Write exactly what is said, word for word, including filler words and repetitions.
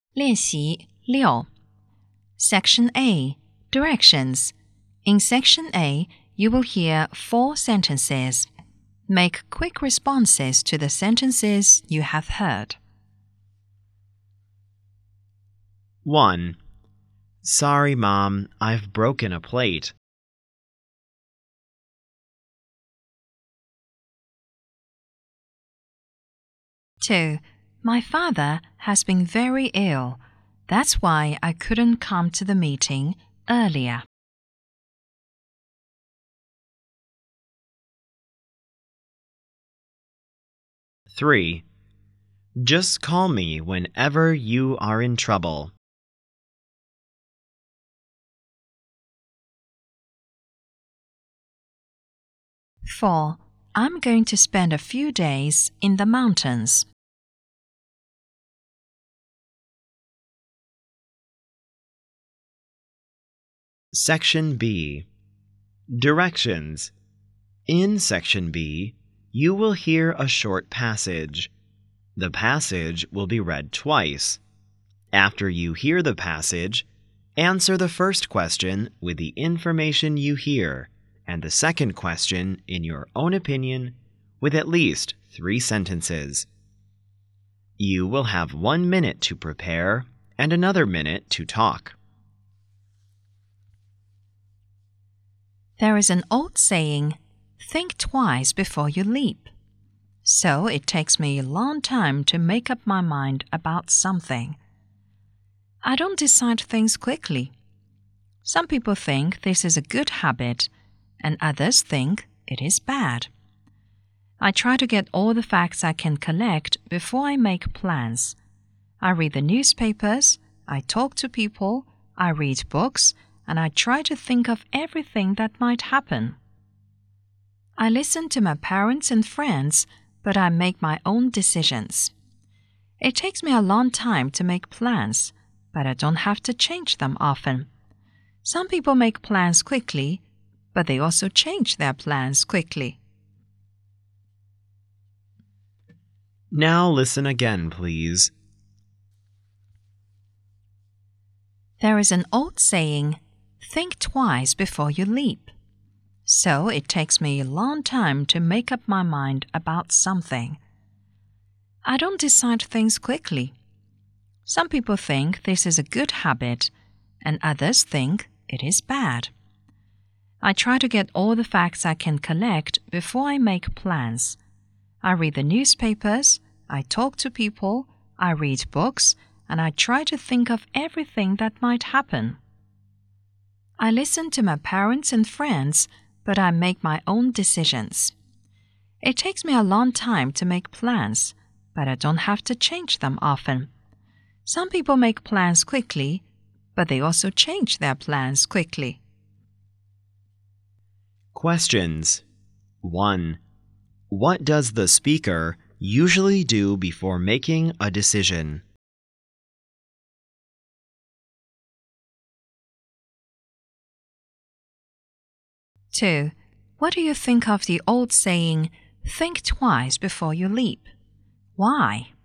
练习六 Section A Directions. In Section A, you will hear four sentences. Make quick responses to the sentences you have heard. one. Sorry, Mom, I've broken a plate. two. My father has been very ill. That's why I couldn't come to the meeting earlier. three. Just call me whenever you are in trouble. four. I'm going to spend a few days in the mountains. Section B. Directions. In Section B, you will hear a short passage. The passage will be read twice. After you hear the passage, answer the first question with the information you hear, and the second question, in your own opinion, with at least three sentences. You will have one minute to prepare and another minute to talk. There is an old saying, think twice before you leap. So it takes me a long time to make up my mind about something. I don't decide things quickly. Some people think this is a good habit, and others think it is bad. I try to get all the facts I can collect before I make plans. I read the newspapers, I talk to people, I read books, and I try to think of everything that might happen. I listen to my parents and friends, but I make my own decisions. It takes me a long time to make plans, but I don't have to change them often. Some people make plans quickly, but they also change their plans quickly. Now listen again, please. There is an old saying, think twice before you leap. So it takes me a long time to make up my mind about something. I don't decide things quickly. Some people think this is a good habit, and others think it is bad. I try to get all the facts I can collect before I make plans. I read the newspapers, I talk to people, I read books, and I try to think of everything that might happen. I listen to my parents and friends, but I make my own decisions. It takes me a long time to make plans, but I don't have to change them often. Some people make plans quickly, but they also change their plans quickly. Questions. one. What does the speaker usually do before making a decision? two. What do you think of the old saying, think twice before you leap? Why?